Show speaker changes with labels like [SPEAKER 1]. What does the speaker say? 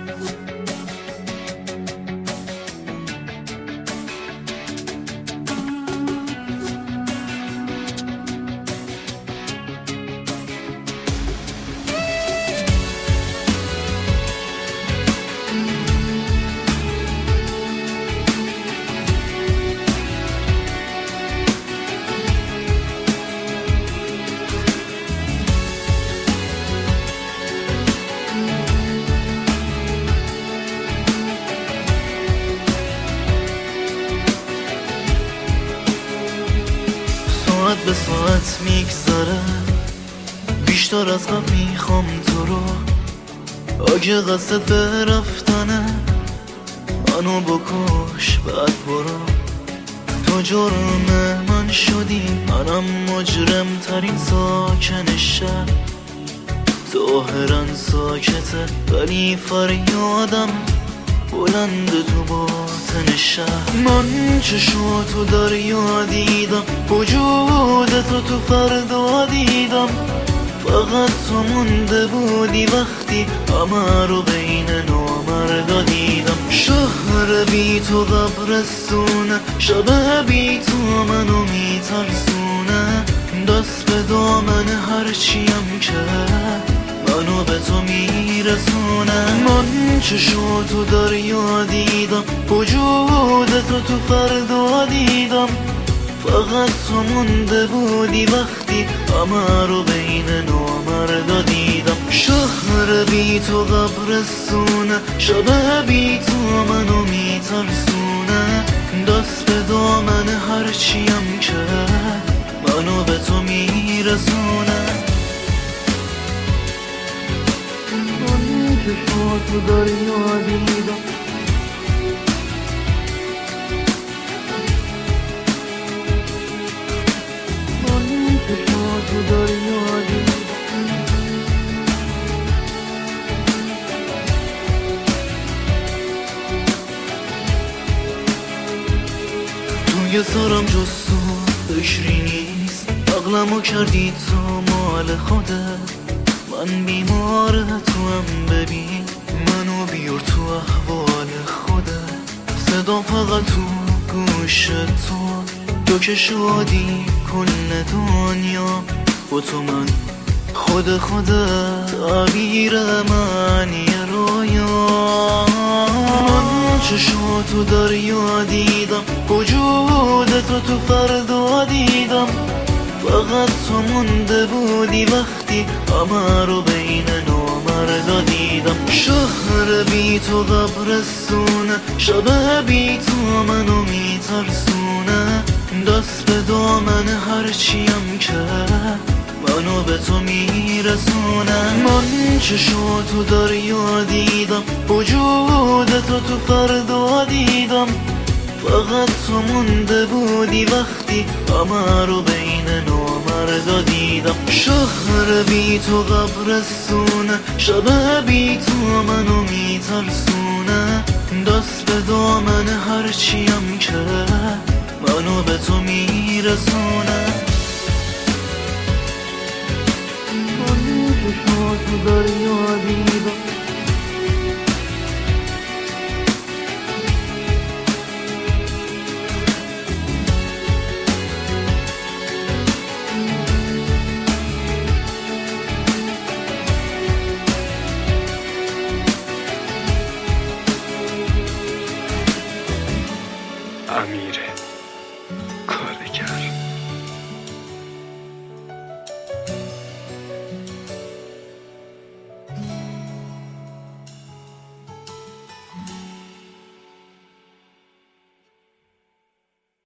[SPEAKER 1] ساعت به ساعت میگذره، بیشتر از قبل میخوام تو رو. اگه قصد به رفتنه منو بکش بعد برو. تو جرم من شدی، منم مجرم ترین ساکن شهر. ظاهرا ساکته ولی فریادم بلند تو باطن شهر. من چشماتو دریا دیدم، وجودتو تو فردا دیدم. فقط تو مونده بودی وقتی همه رو بین نامردا دیدم. شهر بی تو قبرستونه، شب بی تو منو میترسونه. دست به دامن هرچیم که منو به تو میرسونه. من چشماتو دریا دیدم، وجودتو تو فردا دیدم. فقط تو مونده بودی وقتی همه رو بین نامردا دیدم. شهر بی تو قبرستونه، شب بی تو منو میترسونه. دست به دامن هرچیم که منو به تو میرسونه. چشماتو دریا دیدم، من چشماتو دریا دیدم. توی سرم جز تو فکری نیست، عقلمو کردی تو مال خودت. من بیمار تو هم ببین، منو بیار تو احوال خودت. صدا فقط تو گوش تو که شدی کل دنیا. با تو من خودت تعبیر من یه رویا. من چشماتو دریا دیدم، وجودتو تو فردا دیدم. فقط تو مونده بودی وقتی همه رو بین نامردا دیدم. شهر بی تو قبرستونه، شب بی تو منو میترسونه. دست به دامن هرچیم که منو به تو میرسونه. من چشماتو دریا دیدم، وجودتو تو فردا دیدم. فقط تو مونده بودی وقتی همه رو بین نامردا دیدم. شهر بی تو قبرستونه، شب بی تو منو میترسونه. دست به دامن هرچیم که منو به تو میرسونه. من چشماتو دریا دیدم،
[SPEAKER 2] امیر کارگر.